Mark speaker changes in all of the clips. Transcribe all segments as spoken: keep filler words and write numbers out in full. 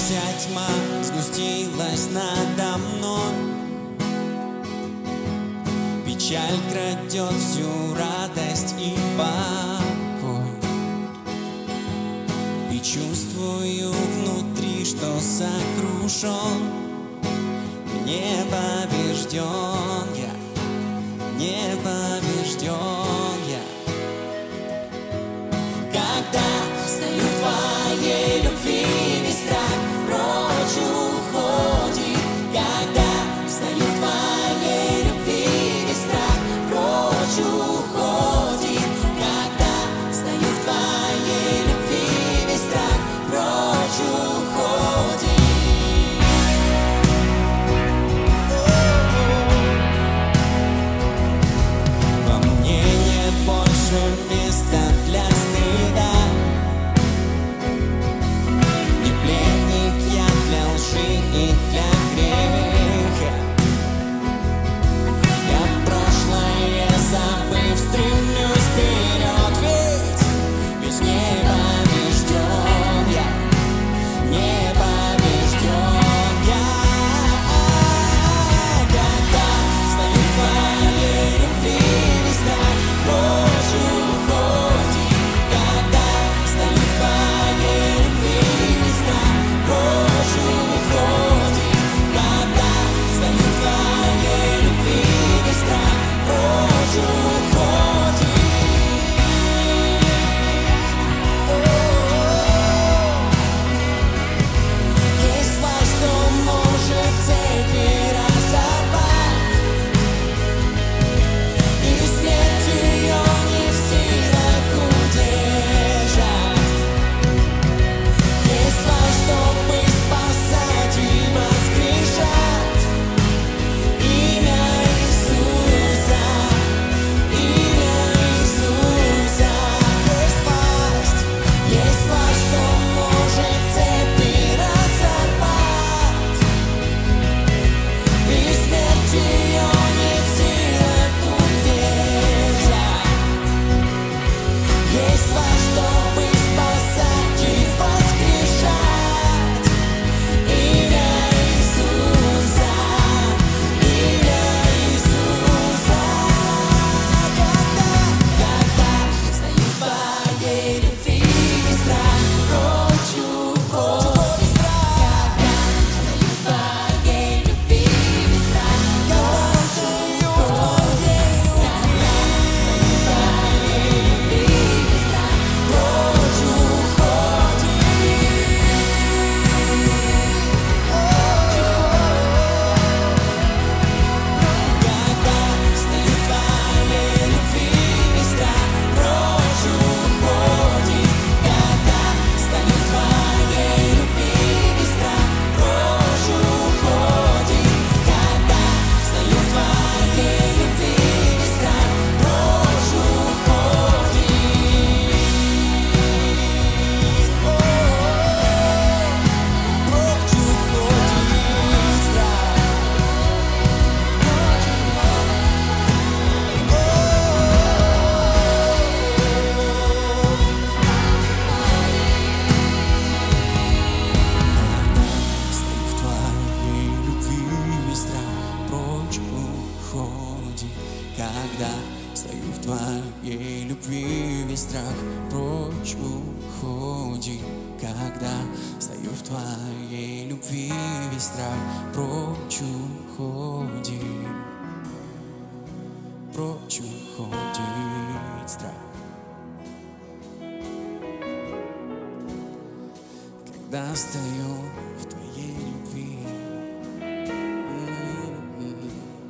Speaker 1: Вся тьма сгустилась надо мной, печаль крадет всю радость и покой. И чувствую внутри, что сокрушен, не побежден я, не побежден я. Когда стою в твоей любви, весь страх прочь уходит. Когда стою в твоей любви, весь страх прочь уходит. Когда стою в твоей любви, весь страх прочь уходит. Во мне нет больше места для стыда. Не пленник я для лжи и для греха. Я прошлое забыв, стремлюсь вперед, ведь ведь не побежден я, не побежден я. Когда стою в твоей любви, весь страх прочь уходит. Когда стою в твоей любви, весь страх прочь уходит. Когда стою в твоей любви, весь страх прочь уходит. Есть власть, что может цепи разорвать, и смерть ее не в силах удержать. Есть власть, чтобы спасать и воскрешать. Имя Иисуса, имя Иисуса. Есть власть, есть власть, что может цепи разорвать, и смерть ее не в силах удержать. Есть власть, чтобы спасать и воскрешать. Имя Иисуса, имя Иисуса. Когда, когда стою в твоей любви, весь страх прочь уходит. Когда стою в твоей любви, весь страх прочь уходит. Когда стою в твоей любви, весь страх прочь уходит. Когда стою в твоей любви, весь страх прочь уходит. Когда стою в твоей любви, весь страх прочь уходит. Когда стою в твоей любви, весь страх прочь уходит. Прочь уходит страх. Стою в твоей любви, весь страх прочь уходит. Когда стою в твоей любви, весь страх прочь уходит. Когда стою в твоей любви, весь страх прочь уходит. Прочь уходит страх. Когда стою в твоей любви. М-м-м.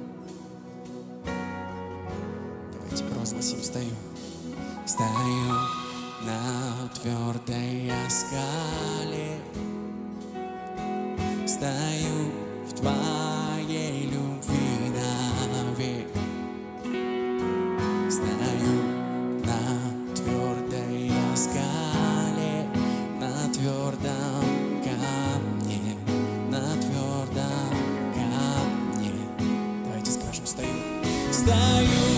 Speaker 1: Давайте провозгласим: стою. Стою на твердой скале. Стою в твоей любви навек. Стою на твердой скале, на твердом камне, на твердом камне. Давайте скажем: стою. Стою